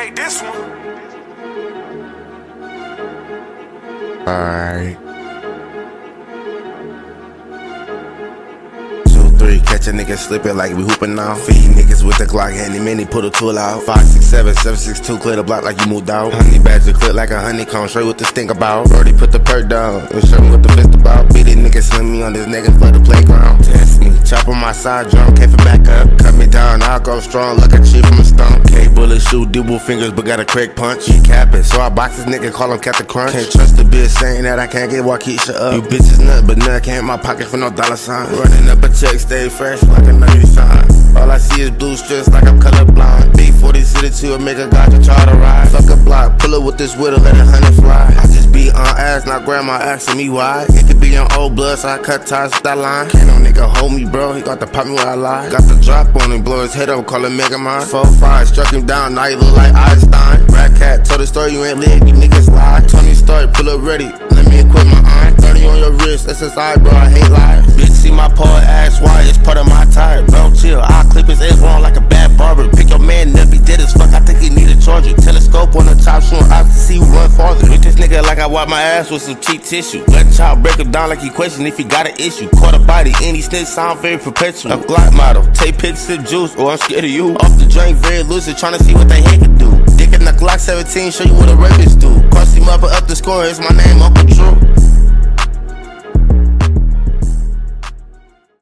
made this one. Alright. 2-3, catch a nigga slipping like we hooping now. Feed niggas with the Glock, handy mini, put a tool out. 5-6-7, 7-6-2, clear the block like you moved out. Honey badger clip like a honeycomb, straight with the stink about. Brody put the perk down and show me what the fist about. Beat it nigga, slim me on this nigga for the playground. Test me, chop on my side drum, came for back up. Cut me down, I'll go strong like a chief from a stump. K-bullet shoot, double fingers, but got a crack punch. He capping, so I box this nigga, call him Captain Crunch. Can't trust the bitch saying that I can't get Waukesha up. You bitches nut, but nut can't in my pocket for no dollar sign. Running up a check, stay fresh like a nutty sign. All I see is blue strips like I'm colorblind. B40 city to a make a gotcha try to ride. Fuck a block, pull up with this widow, let a honey fly. I just be on ass, not grandma asking me why. It could be on old blood, so I cut ties with that line. Can't no nigga hold me, bro, he got to pop me when I lie. Got the drop on him, blow his head up, call him Mega Man. 4-5, struck him down, now he look like Einstein. Rat cat, told the story, you ain't lit, you niggas lie. Tony start, pull up ready, let me equip my iron. 30 on your wrist, SSI, bro, I hate lies. Bitch, see my paw, ass why, it's part of my tire. Bro, chill, I'll clip his ass wrong like a bad barber. Pick your man up, he dead as fuck, I think he need a charger. Telescope on the top, showing eyes to see who run farther. With this nigga like I wipe my ass with some cheap tissue. Let child break him down like he question if he got an issue. Caught a body, any snitch sound very perpetual. A Glock model, take pics, sip juice, or I'm scared of you. Off the drink, very lucid, tryna see what they head can do. Dick in the Glock 17, show you what a rapist do. Cross him up the score, it's my name, Uncle Drew.